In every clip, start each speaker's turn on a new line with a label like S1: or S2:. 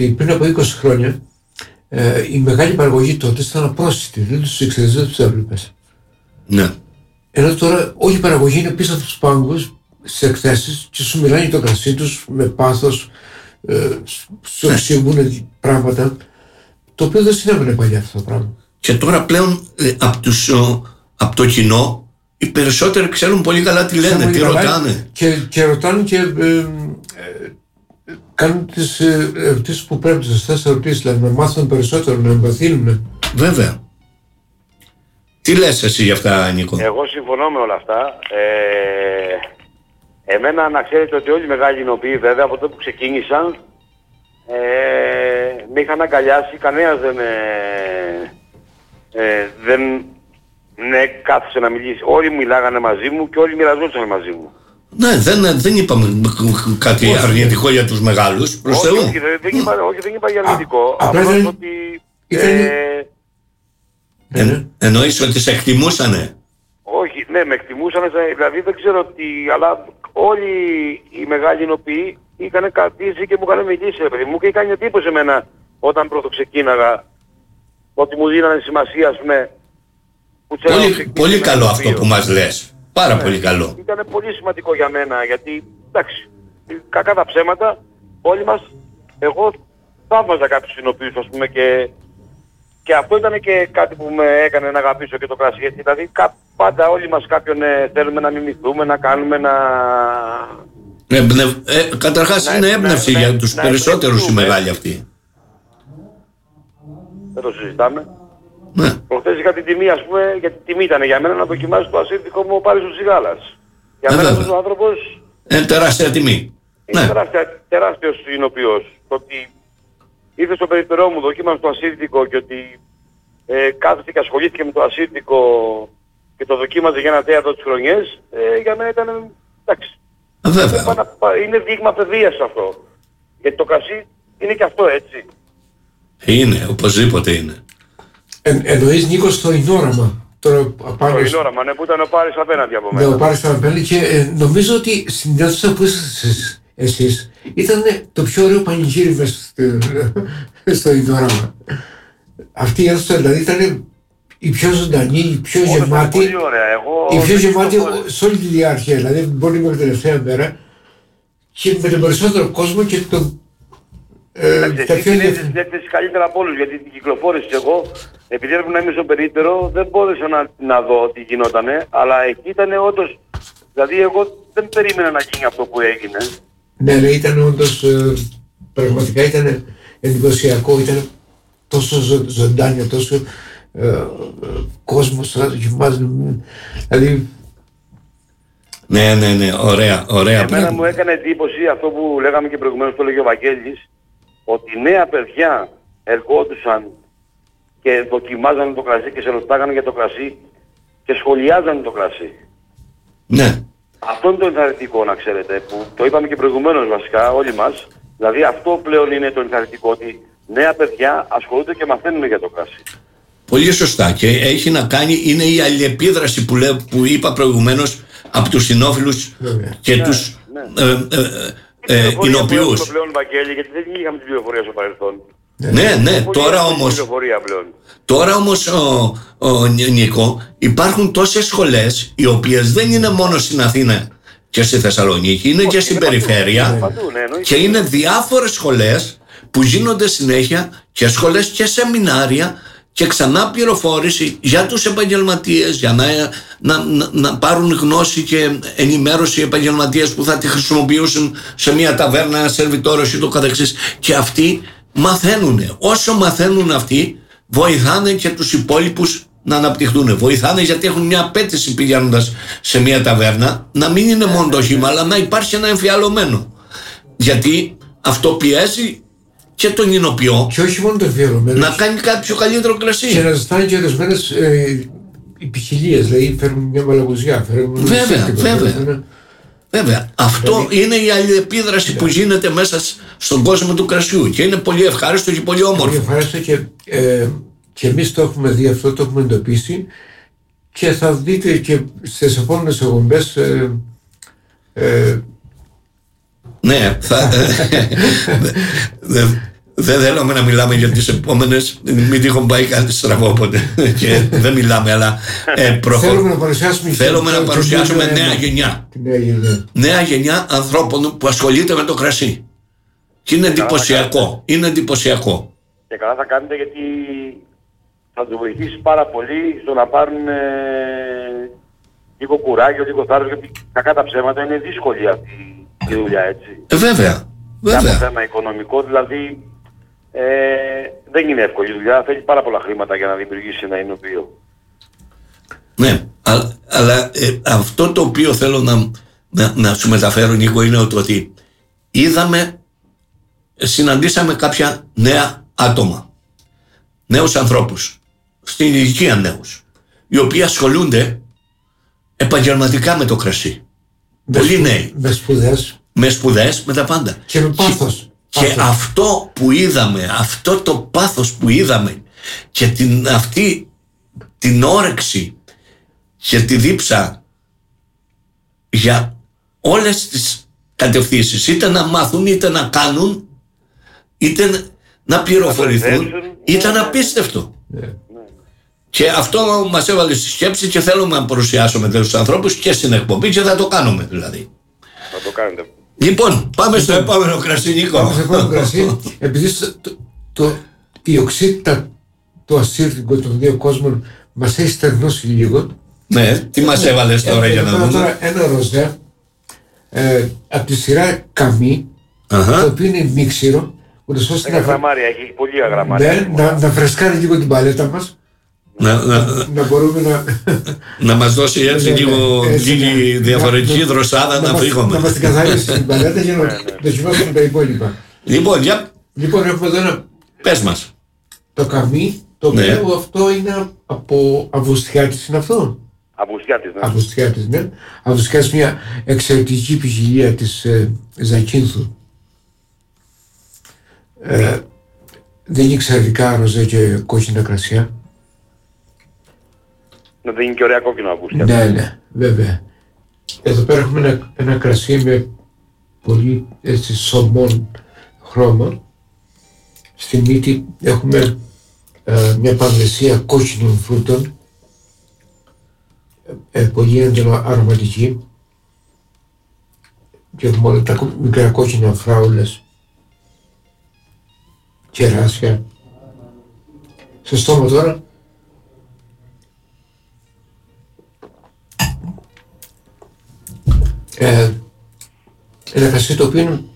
S1: Πριν από 20 χρόνια η μεγάλη παραγωγή τότε ήταν απρόσιτη, δεν τους ήξερες, δεν τους έβλεπες.
S2: Ναι.
S1: Ενώ τώρα όλη η παραγωγή είναι πίσω από τους πάγκους, στις εκθέσεις και σου μιλάνε το κρασί τους με πάθος, σου εξηγούν πράγματα, το οποίο δεν συνέβαινε παλιά αυτό το πράγμα.
S2: Και τώρα πλέον από το κοινό οι περισσότεροι ξέρουν πολύ καλά τι λένε, τι ρωτάνε.
S1: Και ρωτάνε και κάνουν τις ερωτήσεις που πρέπει, τις σωστές ερωτήσεις, δηλαδή να μάθουν περισσότερο, να εμπαθύνουν.
S2: Βέβαια. Τι λες εσύ για αυτά, Νίκο?
S3: Εγώ συμφωνώ με όλα αυτά. Εμένα να ξέρετε ότι όλοι οι μεγάλοι εινοποιοί, βέβαια, από τότε που ξεκίνησαν, με είχαν αγκαλιάσει, κανένας δεν κάθισε να μιλήσει. Όλοι μιλάγανε μαζί μου και όλοι μοιραζόντουσαν μαζί μου.
S2: Ναι, δεν είπαμε κάτι αρνητικό για τους μεγάλους, προς Θεού.
S3: Όχι, δεν είπα για αρνητικό.
S1: Απλώς
S3: ότι...
S2: Εννοείς ότι σε εκτιμούσανε?
S3: Όχι, ναι, με εκτιμούσανε, δηλαδή δεν ξέρω τι, αλλά όλοι οι μεγάλοι εινοποιοί είχαν κρατήσει και μου είχαν μιλήσει, παιδί μου, και είχαν εντύπωση εμένα όταν πρώτο ξεκίναγα, ότι μου δίνανε σημασία, ας πούμε, που
S2: πολύ καλό αυτό που μας λες. Πάρα πολύ καλό.
S3: Ήταν πολύ σημαντικό για μένα, γιατί, εντάξει, κακά τα ψέματα, όλοι μας, εγώ θαύμαζα κάποιους εινοποιούς, ας πούμε, και αυτό ήταν και κάτι που με έκανε να αγαπήσω και το κρασί. Δηλαδή πάντα όλοι μας κάποιον θέλουμε να μιμηθούμε, να κάνουμε, να...
S2: Καταρχάς είναι έμπνευση για τους περισσότερους οι μεγάλοι αυτοί.
S3: Δεν το συζητάμε.
S2: Ναι.
S3: Προχθές είχα την τιμή, ας πούμε, γιατί τιμή ήταν για μένα να δοκιμάσει το ασύρτικο μου ο Πάρης ο Ζιγάλας. Για μένα αυτός ο άνθρωπος...
S2: τεράστια τιμή.
S3: Είναι τεράστιος εινοποιός. Το ότι ήρθε στο περιπτερό μου, δοκίμασε το ασύρτικο και ότι κάθεσε και ασχολήθηκε με το ασύρτικο και το δοκίμαζε για ένα θέατρο τις χρονιές, για μένα ήταν, εντάξει.
S2: Βέβαια.
S3: Είναι δείγμα παιδείας αυτό. Γιατί το κρασί είναι και αυτό, έτσι.
S2: Είναι, οπωσδήποτε είναι.
S1: Εννοείς, Νίκο, στο Ινόραμα.
S3: Το Ινόραμα, ναι, που ήταν ο Πάρης απέναντι από μένα.
S1: Ναι, ο Πάρης απέναντι και νομίζω ότι στην αίθουσα που είσαστε εσείς ήταν το πιο ωραίο πανηγύρι μέσα στο Ινόραμα. Αυτή η αίθουσα δηλαδή ήταν η πιο ζωντανή, η πιο γεμάτη.
S3: Πολύ ωραία.
S1: Η πιο γεμάτη σε όλη τη διάρκεια, δηλαδή μπορεί μέχρι την τελευταία μέρα και με τον περισσότερο κόσμο και τον...
S3: Εσύ την έκθεση καλύτερα από όλους, γιατί την κυκλοφόρηση εγώ, επειδή έπρεπε να είμαι στο περίπτερο, δεν μπόρεσα να δω τι γινότανε, αλλά εκεί ήταν όντως, δηλαδή εγώ δεν περίμενα να γίνει αυτό που έγινε.
S1: Ναι, ήταν όντως, πραγματικά ήταν εντυπωσιακό, ήταν τόσο ζωντάνιο, τόσο κόσμος γεμάτος, δηλαδή...
S2: Ναι, ωραία.
S3: Εμένα μου έκανε εντύπωση αυτό που λέγαμε και προηγουμένως, το λέγει ο Βαγγέλης, ότι νέα παιδιά ερχόντουσαν και δοκιμάζανε το κρασί και σε ρωτάγανε για το κρασί και σχολιάζανε το κρασί.
S2: Ναι.
S3: Αυτό είναι το ενθαρρυντικό, να ξέρετε, που το είπαμε και προηγουμένως βασικά όλοι μας. Δηλαδή αυτό πλέον είναι το ενθαρρυντικό, ότι νέα παιδιά ασχολούνται και μαθαίνουν για το κρασί.
S2: Πολύ σωστά, και έχει να κάνει, είναι η αλληλεπίδραση που είπα προηγουμένως από τους συνόφιλους και τους εινοποιούς.
S3: Το πλέον, Βαγγέλη, γιατί δεν είχαμε την πληροφορία στο παρελθόν.
S2: Ναι, τώρα όμως Νίκο, υπάρχουν τόσες σχολές οι οποίες δεν είναι μόνο στην Αθήνα και στη Θεσσαλονίκη, είναι και στην περιφέρεια και είναι διάφορες σχολές που γίνονται συνέχεια και σχολές και σεμινάρια και ξανά πληροφόρηση για τους επαγγελματίες, για να πάρουν γνώση και ενημέρωση οι επαγγελματίες που θα τη χρησιμοποιήσουν σε μια ταβέρνα, ένα σερβιτόρος ή το καθεξής. Και αυτοί μαθαίνουν. Όσο μαθαίνουν αυτοί, βοηθάνε και τους υπόλοιπους να αναπτυχθούν. Βοηθάνε γιατί έχουν μια απέτηση πηγαίνοντας σε μια ταβέρνα, να μην είναι μόνο το χύμα, αλλά να υπάρχει ένα εμφιαλωμένο. Γιατί αυτό πιέζει και τον εινοποιό,
S1: και όχι μόνο το εμφιαλωμένο,
S2: να κάνει κάτι πιο καλύτερο κρασί.
S1: Και να ζητάνε και ορισμένες ποικιλίες, δηλαδή φέρνουν μια μαλαγουζιά.
S2: Βέβαια. Αυτό είναι η αλληλεπίδραση που γίνεται μέσα στον κόσμο του κρασιού και είναι πολύ ευχάριστο και πολύ όμορφο.
S1: Πολύ ευχάριστο και εμείς το έχουμε δει αυτό, το έχουμε εντοπίσει και θα δείτε και στις επόμενες εκπομπές.
S2: Ναι, Δεν θέλουμε να μιλάμε για τις επόμενες, μην τυχόν πάει κάτι στραβό ποτέ και δεν μιλάμε, αλλά θέλουμε να παρουσιάσουμε νέα γενιά. Νέα γενιά ανθρώπων που ασχολείται με το κρασί. Και είναι εντυπωσιακό. Είναι εντυπωσιακό.
S3: Και καλά θα κάνετε, γιατί θα τους βοηθήσει πάρα πολύ στο να πάρουν λίγο κουράγιο, λίγο θάρρος, γιατί κακά τα ψέματα είναι δύσκολη αυτή η δουλειά, έτσι.
S2: Βέβαια.
S3: Για το θέμα οικονομικό, δηλαδή δεν είναι εύκολη δουλειά, θέλει πάρα πολλά χρήματα για να δημιουργήσει ένα εινοποιείο.
S2: Ναι, αλλά αυτό το οποίο θέλω να σου μεταφέρω, Νίκο, είναι ότι συναντήσαμε κάποια νέα άτομα, νέους ανθρώπους, στην ηλικία νέους, οι οποίοι ασχολούνται επαγγελματικά με το κρασί. Πολλοί νέοι. Με σπουδές, με τα πάντα.
S1: Και με πάθος.
S2: Και αυτό που είδαμε, αυτό το πάθος που είδαμε και αυτή την όρεξη και τη δίψα για όλες τις κατευθύνσεις, είτε να μάθουν, είτε να κάνουν, είτε να πληροφορηθούν, ήταν απίστευτο. Και αυτό μας έβαλε στη σκέψη και θέλουμε να παρουσιάσουμε τους ανθρώπους και στην εκπομπή, και θα το κάνουμε δηλαδή.
S3: Θα το κάνετε.
S2: Λοιπόν, πάμε στο επόμενο κρασί, Νίκο.
S1: Πάμε στο επόμενο κρασί. Επειδή η οξύτητα του ασύρτικου των δύο κόσμων μας έχει στεγνώσει λίγο.
S2: Ναι, τι μας έβαλες τώρα για να δούμε.
S1: Τώρα ένα ροζέ από τη σειρά Καμί, το οποίο είναι μίξιρο, ούτως ώστε
S3: έχει γραμμάρια, έχει πολύ αγραμμάρια.
S1: Να φρεσκάρει λίγο την παλέτα μας. Να μπορούμε
S2: να μας δώσει έτσι λίγη διαφορετική δροσάδα να φύγουμε.
S1: Να μας την καθαρίσει την παλέτα για να δοκιμάσουμε τα υπόλοιπα. Λοιπόν, έχουμε εδώ ένα.
S2: Πες μας.
S1: Το Καμί, το οποίο αυτό είναι από Αυγουστιάτης, είναι αυτό. Αυγουστιάτης, ναι. Αυγουστιάτης, μια εξαιρετική ποικιλία της Ζακίνθου. Δίνει εξαιρετικά ροζέ και κόκκινα κρασιά.
S3: Να δίνει και ωραία κόκκινο Αυγουστιάτης.
S1: Ναι, βέβαια. Εδώ πέρα έχουμε ένα κρασί με πολύ έτσι σωμών χρώμα. Στη μύτη έχουμε μια πανδεσία κόκκινων φρούτων, πολύ έντονα αρωματική, και έχουμε όλα τα μικρά κόκκινα φράουλες, κεράσια. Στο στόμα τώρα ένα κρασί το οποίο είναι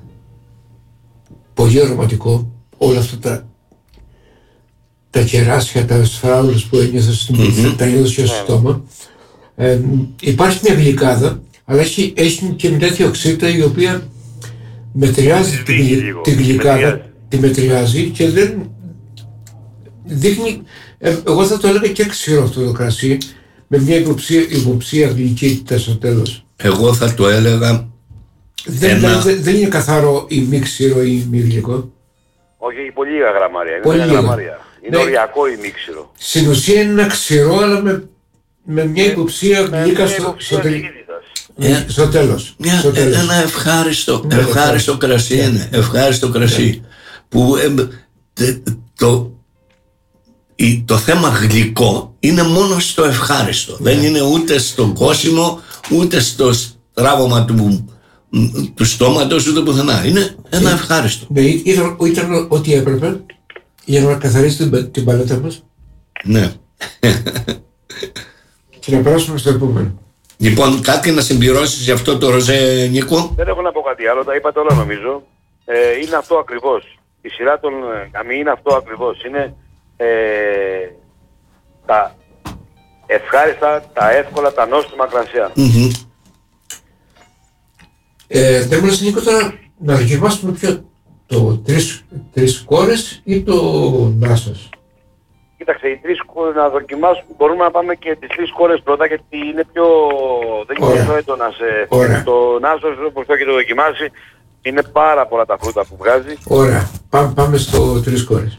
S1: πολύ αρωματικό. Όλα αυτά τα κεράσια, τα σφράουλες που ένιωθα στην πίτα, τα ένιωθα και στο στόμα. Υπάρχει μια γλυκάδα, αλλά έχει και μια τέτοια οξύτητα η οποία μετριάζει την γλυκάδα, τη μετριάζει και δεν δείχνει, εγώ θα το έλεγα και ξηρό αυτό το κρασί, με μια υποψία γλυκύτητα στο τέλος.
S2: Εγώ θα το έλεγα
S1: δεν είναι καθαρό ή μη ξηρό ή μη γλυκό.
S3: Όχι, έχει πολύ λίγα γραμμάρια. Είναι οριακό ή μη ξηρό.
S1: Στην ουσία είναι ένα ξηρό, αλλά με μια υποψία γλυκά στο τέλος.
S2: Ένα ευχάριστο κρασί είναι. Ευχάριστο κρασί. Που το θέμα γλυκό είναι μόνο στο ευχάριστο. Δεν είναι ούτε στο κόσιμο, ούτε στο στράβωμα του στόματος, ούτε πουθενά. Είναι ένα ευχάριστο.
S1: Ναι, ήταν ό,τι έπρεπε για να καθαρίσει την παλέτα μας.
S2: Ναι.
S1: Και να περάσουμε στο επόμενο.
S2: Λοιπόν, κάτι να συμπληρώσεις για αυτό το ροζέ, Νίκο?
S3: Δεν έχω να πω κάτι άλλο, τα είπατε όλα νομίζω. Είναι αυτό ακριβώς. Η σειρά των Καμί είναι αυτό ακριβώς. Είναι τα ευχάριστα, τα εύκολα, τα νόστιμα κρασιά.
S1: Δεν μου λες, Νίκο, τώρα να δοκιμάσουμε πιο το τρεις κόρες ή το Νάσος?
S3: Κοίταξε, οι τρεις κόρες να δοκιμάσουμε, μπορούμε να πάμε και τις τρεις κόρες πρώτα, γιατί είναι πιο, δεν είναι πιο έντονα το Νάσος, όπως το έχετε δοκιμάσει, είναι πάρα πολλά τα φρούτα που βγάζει.
S1: Ωραία, πάμε στο τρεις κόρες.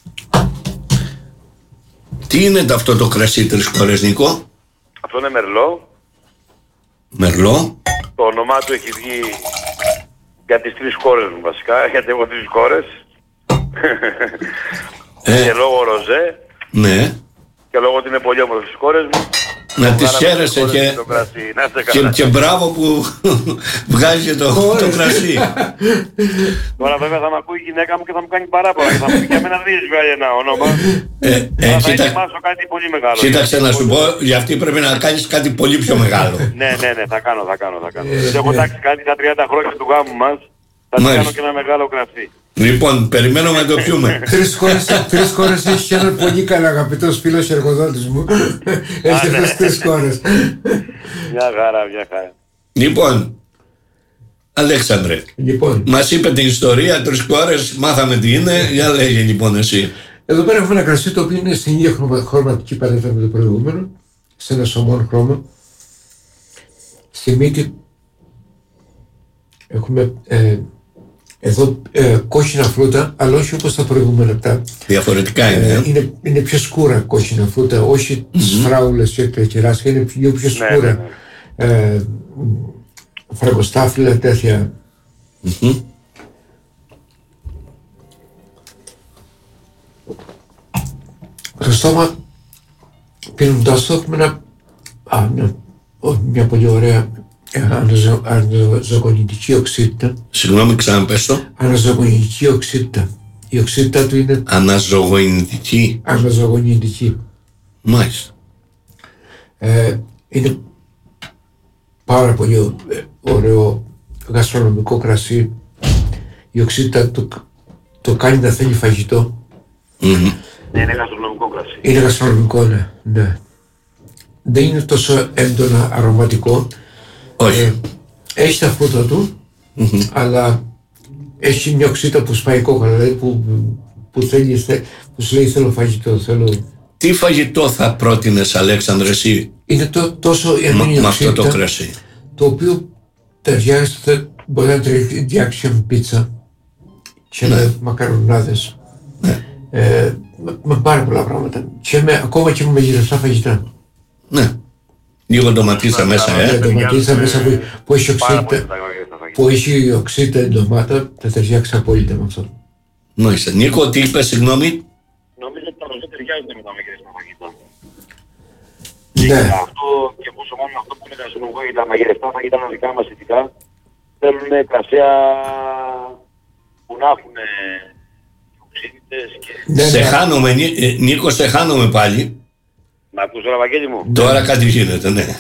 S2: Τι είναι αυτό το κρασί τρεις κόρες, Νίκο?
S3: Αυτό είναι Μερλό.
S2: Μερλό.
S3: Το όνομά του έχει βγει για τις τρεις κόρες μου βασικά, γιατί έχω τρεις κόρες. Και λόγω ροζέ.
S2: Ναι.
S3: Και λόγω ότι είναι πολύ όμορφες τις κόρες μου.
S2: Να τις χαίρεσαι και μπράβο που βγάζει το κρασί.
S3: Τώρα βέβαια θα με ακούει η γυναίκα μου και θα μου κάνει παράπονα. Θα μου πει για μένα δεν έχει βγάλει ένα όνομα. Θα ετοιμάσω κάτι πολύ μεγάλο.
S2: Κοίταξε να σου πω, για αυτή πρέπει να κάνεις κάτι πολύ πιο μεγάλο.
S3: Ναι, θα κάνω. Έχω τάξει κάτι τα 30 χρόνια του γάμου μας. Θα κάνω και ένα μεγάλο κρασί.
S2: Λοιπόν, περιμένω να το πιούμε.
S1: 3 χώρες έχει έναν πολύ καλά αγαπητός φίλος εργοδότης μου. Έχει αυτές 3 χώρες.
S3: Μια χαρά.
S2: Λοιπόν, Αλέξανδρε, μας είπε την ιστορία, 3 χώρες, μάθαμε τι είναι. Για λέγε λοιπόν εσύ.
S1: Εδώ πέρα έχουμε ένα κρασί το οποίο είναι στην ίδια χρωματική παλέτα με το προηγούμενο, σε ένα σωμόν χρώμα. Στη μύτη έχουμε εδώ κόκκινα φρούτα, αλλά όχι όπως τα προηγούμενα.
S2: Διαφορετικά είναι.
S1: Είναι πιο σκούρα κόκκινα φρούτα, όχι τις φράουλες και τα κεράσια, είναι πιο σκούρα. Φραγκοστάφυλλα, τέτοια. Στο στόμα πίνοντας το έχουμε μια πολύ ωραία αναζωογονητική οξύτητα.
S2: Συγγνώμη, ξαναπες το.
S1: Αναζωογονητική οξύτητα. Η οξύτητα του είναι αναζωογονητική.
S2: Μάλιστα.
S1: Είναι πάρα πολύ ωραίο γαστρονομικό κρασί. Η οξύτητα το κάνει να θέλει φαγητό.
S3: Ναι, είναι γαστρονομικό κρασί.
S1: Είναι γαστρονομικό, ναι. Δεν είναι τόσο έντονα αρωματικό.
S2: Όχι.
S1: Έχει τα φρούτα του, αλλά έχει μια οξύτητα που σπάει κόκκαλα, δηλαδή που σου λέει θέλω φαγητό, θέλω...
S2: Τι φαγητό θα πρότεινες, Αλέξανδρε, εσύ?
S1: Είναι τόσο έντονη
S2: με αυτό το κρασί,
S1: το οποίο ταιριάζει, μπορεί να ταιριάξει με πίτσα και με μακαρονάδες, με πάρα πολλά πράγματα και ακόμα και με μαγειρευτά φαγητά.
S2: Ναι. Λίγο ντοματίσα μέσα,
S1: Ντοματίσα μέσα που έχει οξύτητα. Που έχει οξύτητα ντομάτα, θα ταιριάξει απόλυτα με αυτό.
S2: Μάλιστα. Νίκο, τι είπες, συγγνώμη?
S3: Νομίζω ότι τα ροζέ ταιριάζουν με τα μαγειρευτά φαγητά.
S1: Ναι.
S3: Και πόσο μάλλον αυτό που είναι γαστρονομικό για τα μαγειρευτά φαγητά είναι δικά μας ειδικά. Θέλουν κρασιά που να έχουν οξύτητες και...
S2: Σε χάνομαι, Νίκο, σε χάνομαι πάλι.
S3: Να ακούς τώρα, Βαγγέλη μου?
S2: Τώρα κάτι γίνεται, ναι.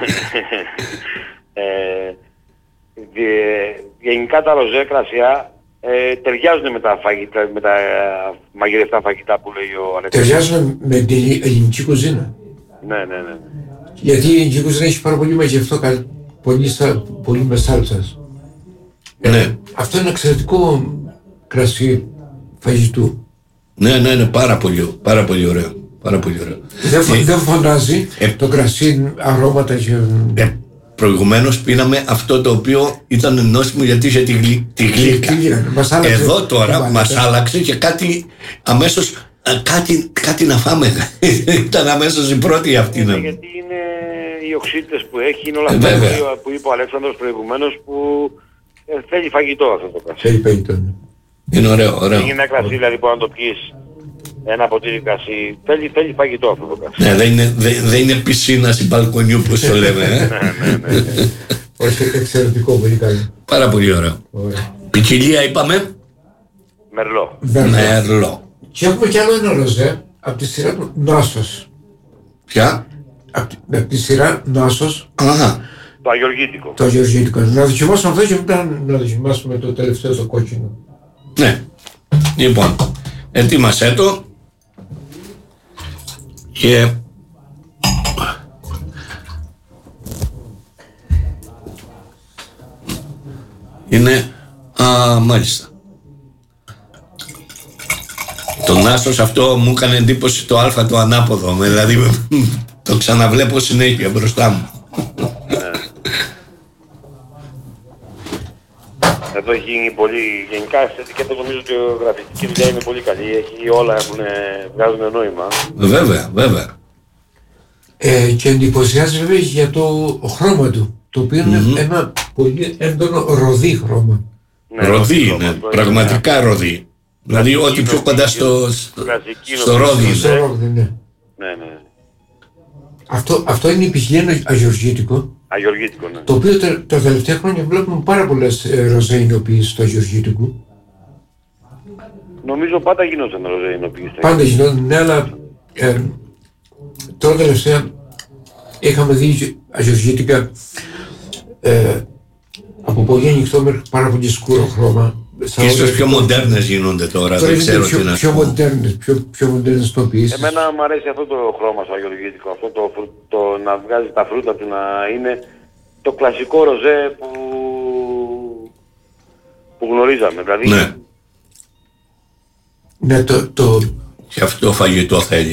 S3: Γενικά τα ροζέ κρασιά ταιριάζουν με τα μαγειρευτά φαγητά που λέει ο Αλέξανδρος.
S1: Ταιριάζουν με την ελληνική κουζίνα.
S3: Ναι.
S1: Γιατί η ελληνική κουζίνα έχει πάρα πολύ μαγευτό, πολύ με σάλτσας.
S2: Ναι.
S1: Αυτό είναι εξαιρετικό κρασί φαγητού.
S2: Ναι, πάρα πολύ ωραίο.
S1: Δεν φωνάζει το κρασί αρώματα και...
S2: Προηγουμένως πίναμε αυτό το οποίο ήταν νόστιμο γιατί είχε τη γλύκα. Εδώ τώρα μας άλλαξε και κάτι αμέσως, κάτι να φάμε. Ήταν αμέσως η πρώτη αυτή.
S3: Γιατί είναι οι οξύτητες που έχει, είναι όλα αυτά που είπε ο Αλέξανδρος προηγουμένως, που θέλει φαγητό αυτό το κρασί.
S1: Θέλει φαγητό.
S2: Είναι ωραίο.
S3: Δεν είναι ένα κρασί δηλαδή που να το πιείς ένα ποτήρι κρασί, θέλει φαγητό αυτό το κρασί.
S2: Ναι, δεν είναι πισίνα ή μπαλκονιού που το λέμε.
S3: Ναι.
S1: Όχι, εξαιρετικό, πολύ καλό.
S2: Πάρα πολύ ωραίο. Ποικιλία είπαμε. Μερλό.
S1: Και έχουμε κι άλλο ένα ροζέ από τη σειρά του Νάσος.
S2: Ποια?
S1: Από τη σειρά Νάσος.
S3: Το
S1: αγιοργήτικο. Να δοκιμάσουμε αυτό και μετά να δοκιμάσουμε το τελευταίο, το κόκκινο.
S2: Ναι. Λοιπόν, ετοίμασέ το. Και είναι μάλιστα το Νάσος αυτό μου έκανε εντύπωση το α το ανάποδο, δηλαδή το ξαναβλέπω συνέχεια μπροστά μου.
S3: Εδώ έχει γίνει πολύ, γενικά και το νομίζω ότι η γραφιστική δουλειά είναι πολύ καλή, όλα βγάζουν νόημα.
S2: Βέβαια.
S1: Και εντυπωσιάζει βέβαια για το χρώμα του, το οποίο είναι ένα πολύ έντονο ροδί χρώμα.
S2: Ροδί είναι, πραγματικά ροδί. Δηλαδή ό,τι πιο κοντά στο ρόδι.
S1: Ναι. Αυτό είναι πηγαίνει αγιοργήτικο.
S3: Αγιοργήτικο, ναι.
S1: Το οποίο τα τελευταία χρόνια βλέπουμε πάρα πολλές ροζεϊνοποιήσεις στο αγιοργήτικο.
S3: Νομίζω πάντα γινόταν ροζεϊνοποιήσεις.
S1: Πάντα γινόταν, ναι, αλλά τώρα τελευταία είχαμε δει αγιοργήτικα από πολύ ανοιχτό μέχρι πάρα πολύ σκούρο χρώμα.
S2: Ίσως πιο μοντέρνες γίνονται τώρα, δεν ξέρω τι να
S1: πιο μοντέρνες τοπίες.
S3: Εμένα μου αρέσει αυτό το χρώμα στο αγιοργήτικο, αυτό το να βγάζει τα φρούτα του, να είναι το κλασικό ροζέ που γνωρίζαμε. Δηλαδή...
S2: Ναι.
S1: Ναι,
S2: Και αυτό φαγητό θέλει,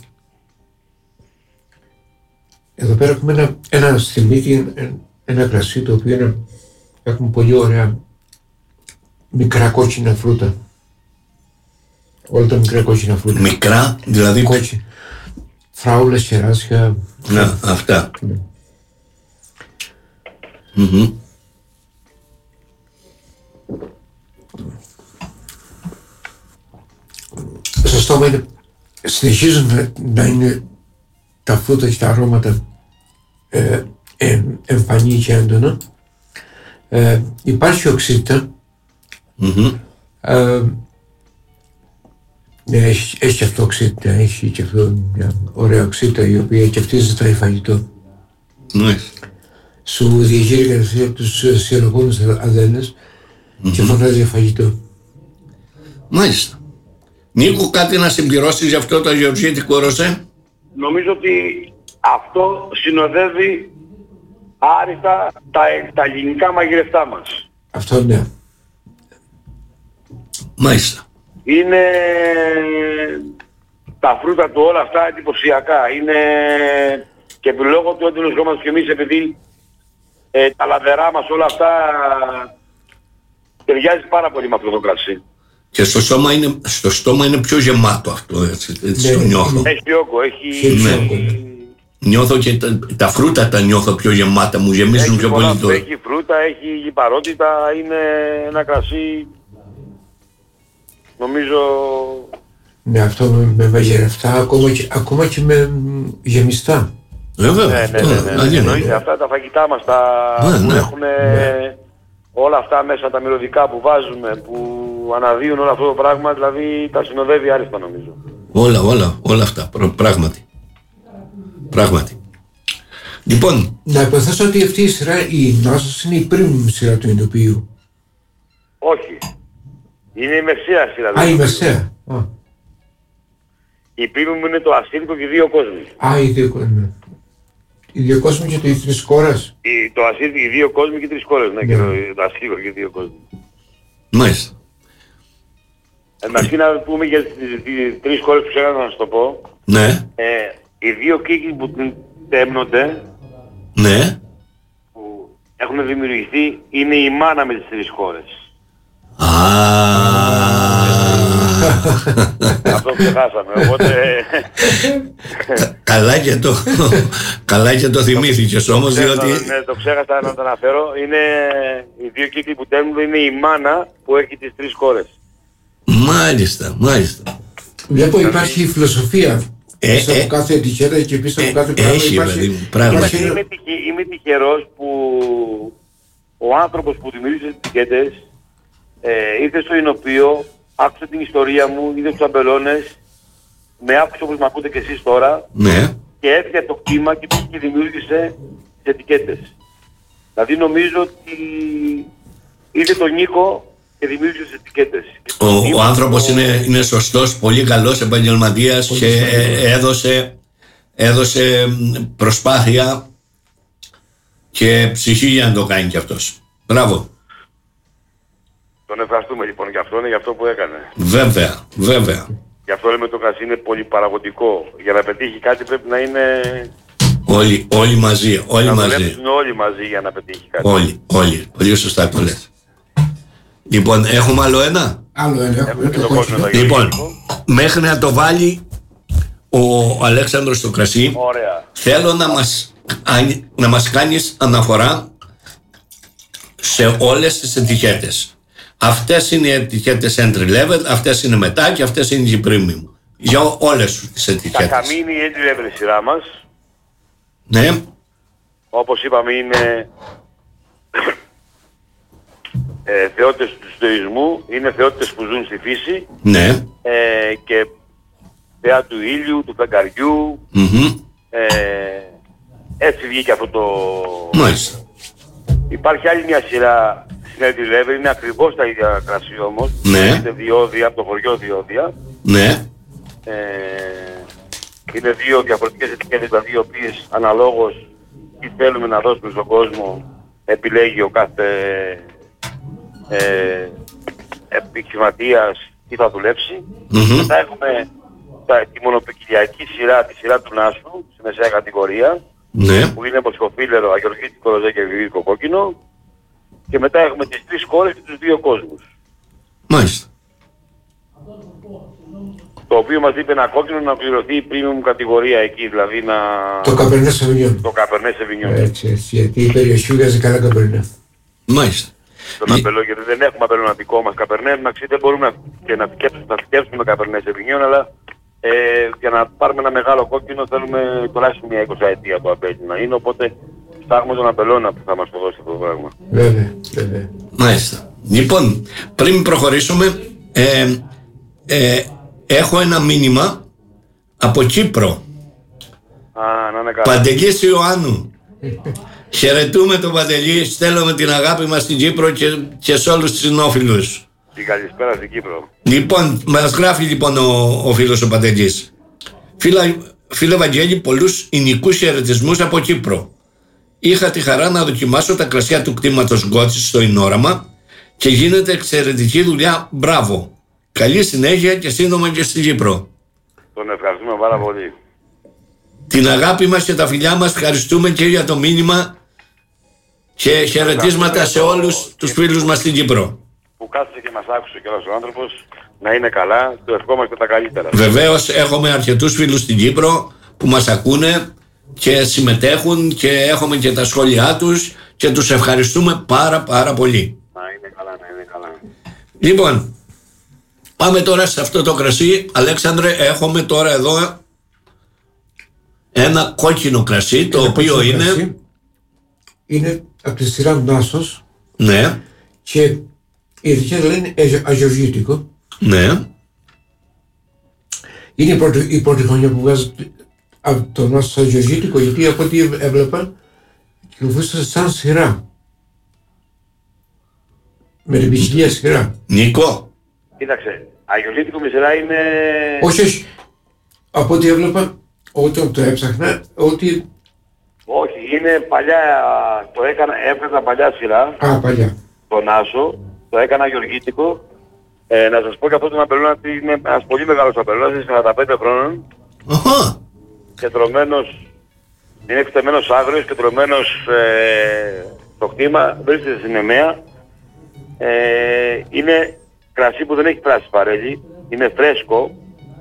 S1: Εδώ πέρα έχουμε ένα στιμίτι, ένα κρασί το οποίο έχουν πολύ ωραία μικρά κόκκινα φρούτα. Όλα τα μικρά κόκκινα φρούτα.
S2: Μικρά, δηλαδή.
S1: Κόκκινα. Φράουλες, κεράσια.
S2: Να, αυτά.
S1: Ναι. Στο στόμα είναι, συνεχίζουν να είναι τα φρούτα και τα αρώματα εμφανή και έντονα. Υπάρχει οξύτητα. Ναι, έχει και αυτό οξύτητα, έχει και αυτό μια ωραία οξύτητα η οποία και αυτή ζητάει φαγητό.
S2: Ναι.
S1: Σου διαγείρει κατευθείαν από τους σιαλογόνους αδένες και φωνάζει για φαγητό.
S2: Μάλιστα. Νίκο, κάτι να συμπληρώσεις για αυτό το αγιοργήτικο ροζέ?
S3: Νομίζω ότι αυτό συνοδεύει άριστα τα ελληνικά μαγειρευτά μας.
S1: Αυτό ναι.
S2: Μάλιστα.
S3: Είναι τα φρούτα του όλα αυτά εντυπωσιακά. Είναι και λόγω του έντονου χρώματος και εμείς επειδή τα λαδερά μας όλα αυτά ταιριάζει πάρα πολύ με αυτό το κρασί.
S2: Και στο στόμα είναι πιο γεμάτο αυτό, έτσι το νιώθω.
S3: Έχει όγκο, έχει...
S2: Νιώθω και τα φρούτα τα νιώθω πιο γεμάτα, μου γεμίζουν πιο πολύ τώρα.
S3: Έχει φρούτα, έχει λιπαρότητα, είναι ένα κρασί, νομίζω...
S1: Ναι, αυτό με μαγειρευτά, ακόμα και με γεμιστά.
S2: Βέβαια,
S3: εννοείται αυτά τα φαγητά μας, που έχουν όλα αυτά μέσα, τα μυρωδικά που βάζουμε, που αναδύουν όλο αυτό το πράγμα, δηλαδή τα συνοδεύει άριστα νομίζω.
S2: Όλα αυτά, πράγματι. Λοιπόν...
S1: Να υποθέσω ότι αυτή η σειρά, η Νόσος, είναι η premium σειρά του Ινδοποιείου.
S3: Όχι. Είναι η μεσαία σειρά.
S1: Η μεσαία.
S3: Η premium είναι το ασύρικο και οι δύο κόσμοι.
S1: Οι δύο κόσμοι. Οι δύο κόσμοι και οι τρεις κόρες.
S3: Το ασύρικο, οι δύο κόσμοι και οι τρεις κόρες, ναι, και το ασύρικο και οι δύο κόσμοι.
S2: Μάλιστα.
S3: Εντάξει, να πούμε για τις τρεις κόρες που ξέχασα να σου το πω.
S2: Ναι.
S3: Οι δύο κύκλοι που τέμνονται,
S2: ναι,
S3: που έχουν δημιουργηθεί, είναι η μάνα με τις τρεις κόρες. Αυτό ξεχάσαμε, οπότε...
S2: Καλά και το θυμήθηκες όμως, διότι...
S3: Ναι, το ξέχασα να το αναφέρω. Είναι οι δύο κύκλοι που τέμνονται, είναι η μάνα που έχει τις τρεις κόρες.
S2: Μάλιστα.
S1: Βλέπω υπάρχει η φιλοσοφία πίσω από κάθε ετικέτα και πίσω από κάθε πράγμα.
S3: Είμαι τυχερός που ο άνθρωπος που δημιούργησε τις ετικέτες ήρθε στο Ινωπείο, άκουσε την ιστορία μου, είδε τους αμπελώνες, με άκουσε όπως με ακούτε και εσείς τώρα,
S2: ναι,
S3: και έφυγε το κτήμα και δημιούργησε τις ετικέτες. Δηλαδή νομίζω ότι είδε τον Νίκο και δημιούργησε τις ετικέτες.
S2: Ο άνθρωπος είναι σωστός, πολύ καλός επαγγελματίας και έδωσε προσπάθεια και ψυχή για να το κάνει κι αυτός. Μπράβο.
S3: Τον ευχαριστούμε λοιπόν για αυτό που έκανε.
S2: Βέβαια.
S3: Γι' αυτό λέμε το κρασί είναι πολύ παραγωγικό. Για να πετύχει κάτι πρέπει να είναι...
S2: Όλοι μαζί.
S3: Να δουλέψουν όλοι μαζί για να πετύχει κάτι.
S2: Όλοι. Πολύ σωστά το λες. Λοιπόν, έχουμε άλλο ένα. Λοιπόν, μέχρι να το βάλει ο Αλέξανδρος στο κρασί,
S3: ωραία,
S2: θέλω να μας κάνεις αναφορά σε όλες τις ετικέτες. Αυτές είναι οι ετικέτες entry level, αυτές είναι μετά και αυτές είναι οι premium. Για όλες τις ετικέτες.
S3: Τα καμίνη η entry level σειρά μας.
S2: Ναι.
S3: Όπως είπαμε είναι θεότητες του στοισμού, είναι θεότητες που ζουν στη φύση.
S2: Ναι.
S3: Και θεά του ήλιου, του φεγγαριού. Έτσι βγήκε αυτό το...
S2: Μάλιστα.
S3: Υπάρχει άλλη μια σειρά στην entry level, είναι ακριβώς τα ίδια κρασί όμως.
S2: Ναι.
S3: Είναι διόδια, από το χωριό Διόδια.
S2: Ναι.
S3: Είναι δύο διαφορετικές ετικέτες, δηλαδή οι οποίες αναλόγως τι θέλουμε να δώσουμε στον κόσμο επιλέγει ο κάθε επιχειρηματίας τι θα δουλέψει. Μετά έχουμε τη μονοπικιλιακή σειρά, τη σειρά του Νάσου, στη μεσαία κατηγορία,
S2: Ναι.
S3: που είναι μοσχοφίλερο, αγιοργήτικο ροζέ και αγιοργήτικο κόκκινο. Και μετά έχουμε τις τρεις κόρες και τους δύο κόσμους.
S2: Μάλιστα.
S3: Το οποίο μας είπε ένα κόκκινο να πληρωθεί η premium κατηγορία εκεί, δηλαδή να...
S1: Το Cabernet Sauvignon.
S3: Το Cabernet Sauvignon.
S1: Έτσι, γιατί η περιοχή βγάζει καλά Cabernet.
S2: Μάλιστα.
S3: Τον αμπελό, γιατί δεν έχουμε αμπελό δικό μας Cabernet, να ξέρετε μπορούμε να φτιάξουμε Cabernet Sauvignon, αλλά για να πάρουμε ένα μεγάλο κόκκινο θέλουμε τουλάχιστον μια 20 ετία το αμπέλι να είναι, οπότε ψάχνουμε τον αμπελώνα που θα μας το δώσει αυτό το πράγμα.
S1: Βέβαια, βέβαια.
S2: Μάλιστα. Λοιπόν, πριν προχωρήσουμε, έχω ένα μήνυμα από Κύπρο.
S3: Να είναι καλά.
S2: Παντελής Ιωάννου. Χαιρετούμε τον Παντελή, στέλνουμε την αγάπη μας στην Κύπρο και σε όλους τους συνόφιλους.
S3: Την καλησπέρα στην Κύπρο.
S2: Λοιπόν, μας γράφει λοιπόν ο φίλος ο Παντελής. Φίλε Βαγγέλη, πολλούς ηνικούς χαιρετισμούς από Κύπρο. Είχα τη χαρά να δοκιμάσω τα κρασιά του κτήματος Γκότσης στο Ινόραμα και γίνεται εξαιρετική δουλειά. Μπράβο. Καλή συνέχεια και σύντομα και στην Κύπρο.
S3: Τον ευχαριστούμε πάρα πολύ.
S2: Την αγάπη μας και τα φιλιά μας ευχαριστούμε και για το μήνυμα και χαιρετίσματα σε όλους τους φίλους μας στην Κύπρο.
S3: Που κάθισε και μας άκουσε και όλος ο άνθρωπος, να είναι καλά, του ευχόμαστε τα καλύτερα.
S2: Βεβαίως έχουμε αρκετούς φίλους στην Κύπρο που μας ακούνε και συμμετέχουν και έχουμε και τα σχόλιά τους και τους ευχαριστούμε πάρα πολύ.
S3: Να είναι καλά, να είναι καλά.
S2: Λοιπόν, πάμε τώρα σε αυτό το κρασί. Αλέξανδρε, έχουμε τώρα εδώ ένα κόκκινο κρασί, το οποίο είναι...
S1: Είναι από τη σειρά Νάσος.
S2: Ναι.
S1: Και η ετικέτα λένε αγιοργήτικο.
S2: Ναι.
S1: Είναι η πρώτη χρονιά που βγάζει από το Νάσος αγιοργήτικο, γιατί από ό,τι έβλεπα κυκλοφορούσε σαν σειρά. Με την ποικιλία σειρά.
S2: Νίκο.
S3: Κοίταξε, αγιοργήτικο με σειρά είναι...
S1: Όχι. Από ό,τι έβλεπα, όταν το έψαχνα, ότι...
S3: Όχι, είναι παλιά, έβγαζα παλιά σειρά.
S1: Παλιά.
S3: Τον Άσο, το έκανα αγιοργήτικο. Να σας πω και αυτό τον αμπελώνα ότι είναι ένας πολύ μεγάλος αμπελώνας, είναι 45 χρόνων. Και τρωμένος, είναι εκτεμένος άγριος και τρωμένος στο κτήμα, βρίσκεται στην Εμέα. Είναι κρασί που δεν έχει πράσι φαρέλι, είναι φρέσκο.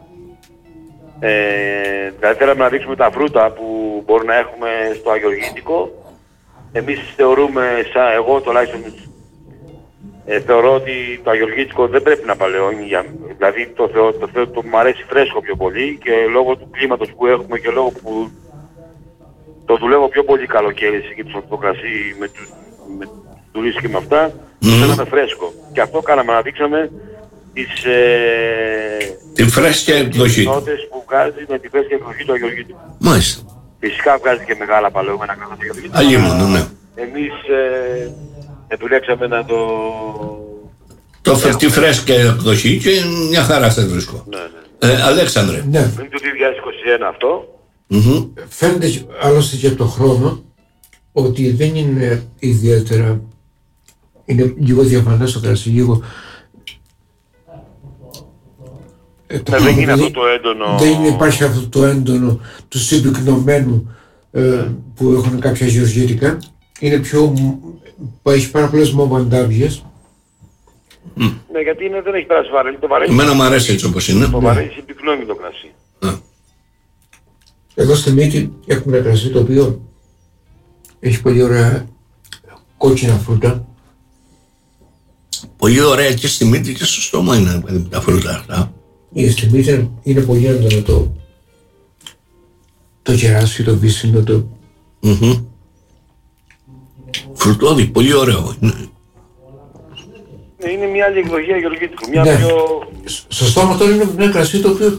S3: Δηλαδή θέλαμε να δείξουμε τα φρούτα που μπορούμε να έχουμε στο αγιοργήτικο. Εμείς θεωρούμε, εγώ τουλάχιστον θεωρώ ότι το αγιοργήτικο δεν πρέπει να παλαιώνει, δηλαδή το μου αρέσει φρέσκο πιο πολύ και λόγω του κλίματος που έχουμε και λόγω που το δουλεύω πιο πολύ καλοκαίρι και το κρασί με τουρίστες και με αυτά, το θέλαμε φρέσκο. Και αυτό κάναμε να δείξαμε
S2: τη φρέσκια εκδοχή.
S3: Τις που βγάζει με τη φρέσκια εκδοχή του αγιοργήτικου.
S2: Μάλιστα.
S3: Φυσικά βγάζει και μεγάλα παλαιόμενα κρασιά αγιοργήτικου.
S2: Αλλήμον, ναι.
S3: Εμείς επιλέξαμε να
S2: τη φρέσκια εκδοχή και μια χαρά σε βρίσκω.
S3: Ναι.
S2: Αλέξανδρε.
S1: Ναι.
S3: Είναι το 2021 αυτό.
S1: Φαίνεται άλλωστε και από το χρόνο ότι δεν είναι ιδιαίτερα, είναι λίγο διαφανές το κρασί, λίγο...
S3: δεν είναι αυτό το έντονο...
S1: Δεν υπάρχει αυτό το έντονο του συμπυκνωμένου που έχουν κάποια γεωργητικά. Είναι πιο... έχει πάρα πολλές μοβαντάβιες.
S3: Ναι, γιατί δεν έχει περάσει βαρέλι.
S2: Εμένα μου αρέσει έτσι όπως είναι.
S3: Το βαρέλι συμπυκνώνει το κρασί.
S1: Εδώ στη μύτη έχουμε ένα κρασί το οποίο έχει πολύ ωραία κόκκινα φρούτα.
S2: πολύ ωραία και στη μύτη και στο στόμα είναι τα φρούτα αυτά.
S1: Στη μύτη είναι πολύ έντονο το κεράσι, το πίσινο, το...
S2: Φρουτόδι, πολύ ωραίο.
S3: Είναι μια άλλη εκδοχή αγιολογήτικου. Μια πιο...
S1: Στο στόμα τώρα είναι ένα κρασί το οποίο...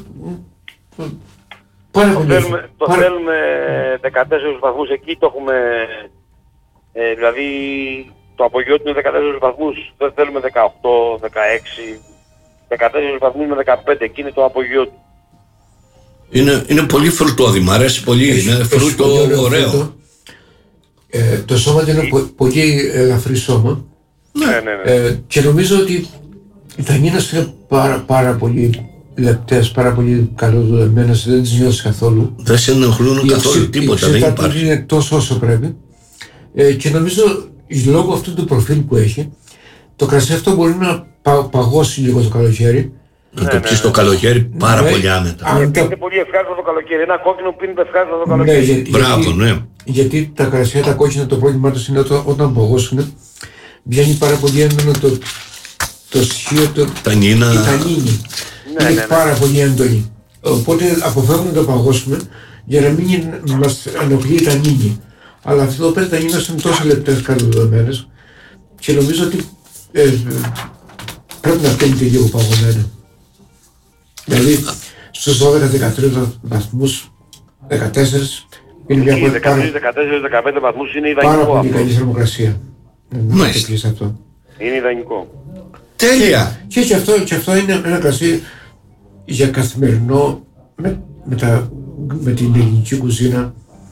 S3: Το θέλουμε 14 βαθμούς, εκεί το έχουμε... δηλαδή το απογειό του είναι 14 βαθμούς, δεν θέλουμε 18, 16, 14 βαθμούς με 15, εκεί είναι το απογειό του.
S2: Είναι πολύ φρουτόδι, μου αρέσει πολύ, είναι φρούτο ωραίο.
S1: Το σώμα του είναι πολύ ελαφρύ σώμα.
S3: Ναι.
S1: Και νομίζω ότι οι τανίνες είναι πάρα πολύ λεπτές, πάρα πολύ καλοδουλεμένες, δεν τις νιώθεις καθόλου.
S2: Δεν σε ενοχλούν καθόλου τίποτα, δεν υπάρχει.
S1: Είναι τόσο όσο πρέπει. Και νομίζω λόγω αυτού του προφίλ που έχει, το κρασί αυτό μπορεί να παγώσει λίγο το καλοκαίρι.
S2: Να το πιεις το καλοκαίρι πάρα πολύ άνετα.
S3: Είναι πολύ ευχάριστο το καλοκαίρι. Ένα κόκκινο πίνεται ευχάριστο το καλοκαίρι.
S2: Μπράβο, ναι.
S1: Γιατί τα κρασιά, τα κόκκινα, το πρόβλημά τους είναι όταν παγώσουν, βγαίνει πάρα πολύ έντονο το στοιχείο, η τανίνη. Είναι πάρα πολύ έντονη. Οπότε αποφεύγουμε να το παγώσουμε για να μην μας ενοχλεί η τανίνη. Αλλά αυτό εδώ πέρα τα τανίνες είναι τόσο λεπτές καλοδεδομένες και νομίζω ότι πρέπει να πίνετε λίγο παγωμένο. Δηλαδή στους 12-13 βαθμούς, 14 είναι μια
S3: 13-14-15 βαθμούς είναι ιδανικό.
S1: Πάρα πολύ καλή θερμοκρασία.
S2: Μάλιστα.
S1: Αυτό.
S3: Είναι ιδανικό.
S2: Τέλεια.
S1: Και αυτό είναι ένα κρασί για καθημερινό με την ελληνική κουζίνα.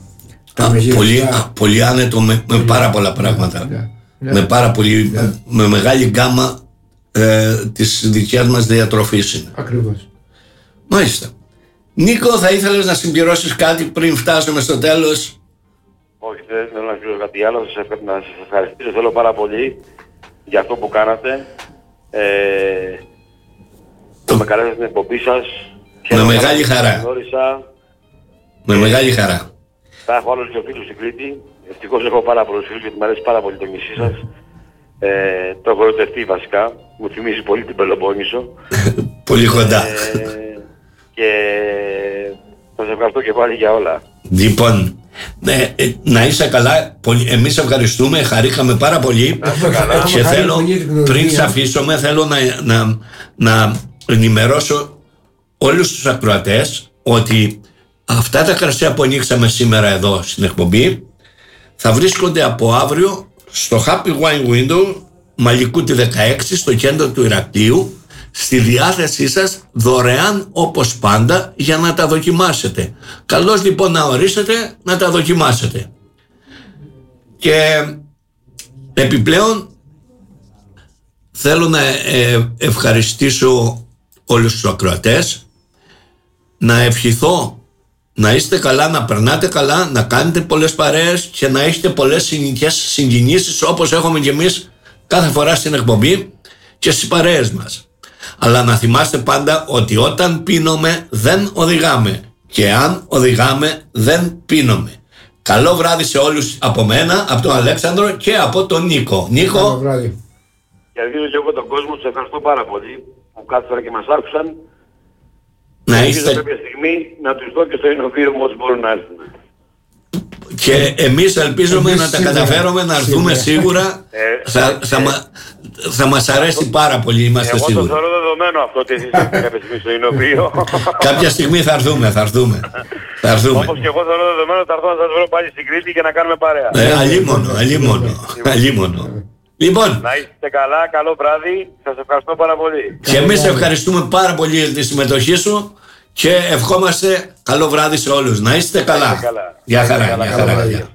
S2: Πολύ άνετο με πάρα πολλά πράγματα. Με πάρα πολύ, με μεγάλη γκάμα της δικιάς μας διατροφής είναι.
S1: Ακριβώς.
S2: Μάλιστα. Νίκο, θα ήθελες να συμπληρώσεις κάτι πριν φτάσουμε στο τέλος?
S3: Όχι, δεν θέλω να συμπληρώσω κάτι άλλο. Να σας ευχαριστήσω, θέλω πάρα πολύ για αυτό που κάνατε. Με καλέσατε στην εκπομπή σας.
S2: Με μεγάλη χαρά. Με μεγάλη χαρά.
S3: Θα έχω άλλους και φίλους στην Κρήτη. Ευτυχώς έχω πάρα πολλούς φίλους γιατί μου αρέσει πάρα πολύ το νησί σας. Το έχω ερωτευτεί βασικά. Μου θυμίζει πολύ την Πελοπόννησο.
S2: Πολύ κοντά.
S3: Και σας ευχαριστώ και πάλι για όλα.
S2: Λοιπόν, να είσαι καλά. Εμείς ευχαριστούμε, χαρήκαμε πάρα πολύ. Και θέλω, πριν ξαφίσουμε, θέλω να ενημερώσω όλους τους ακροατές ότι αυτά τα κρασιά που ανοίξαμε σήμερα εδώ στην εκπομπή θα βρίσκονται από αύριο στο Happy Wine Window Μαλικούτη 16 στο κέντρο του Ηρακλείου, στη διάθεσή σας δωρεάν όπως πάντα για να τα δοκιμάσετε. Καλώς λοιπόν να ορίσετε να τα δοκιμάσετε. Και επιπλέον θέλω να ευχαριστήσω όλους τους ακροατές, να ευχηθώ να είστε καλά, να περνάτε καλά, να κάνετε πολλές παρέες και να έχετε πολλές συνοικίες συγκινήσεις όπως έχουμε και εμείς κάθε φορά στην εκπομπή και στις παρέες μας. Αλλά να θυμάστε πάντα ότι όταν πίνουμε δεν οδηγάμε και αν οδηγάμε δεν πίνουμε. Καλό βράδυ σε όλους από μένα, από τον Αλέξανδρο και από τον Νίκο. Νίκο.
S1: Καλό βράδυ.
S3: Και δίνω και εγώ τον κόσμο, τους ευχαριστώ πάρα πολύ που κάθισαν και μας άκουσαν.
S2: Να είστε...
S3: κάποια στιγμή να τους δω και στο Ινοβίρο μου όσοι μπορούν να έρθουν.
S2: Και εμείς ελπίζουμε να τα καταφέρουμε, να έρθουμε σίγουρα. Θα μας αρέσει πάρα πολύ, είμαστε σίγουροι.
S3: Εγώ το θεωρώ δεδομένο αυτό ότι εσείς έρθετε κάποια στιγμή στο Ινοβίρο.
S2: Κάποια στιγμή θα έρθουμε.
S3: Όπως και εγώ θεωρώ δεδομένο ότι θα έρθω να σας βρω πάλι στην Κρήτη και να κάνουμε παρέα.
S2: Αλίμονο. Λοιπόν,
S3: να είστε καλά, καλό βράδυ, σας ευχαριστώ πάρα πολύ.
S2: Και εμείς ευχαριστούμε πάρα πολύ για τη συμμετοχή σου και ευχόμαστε καλό βράδυ σε όλους. Να είστε καλά.
S3: Γεια χαρά.
S2: Γεια χαρά.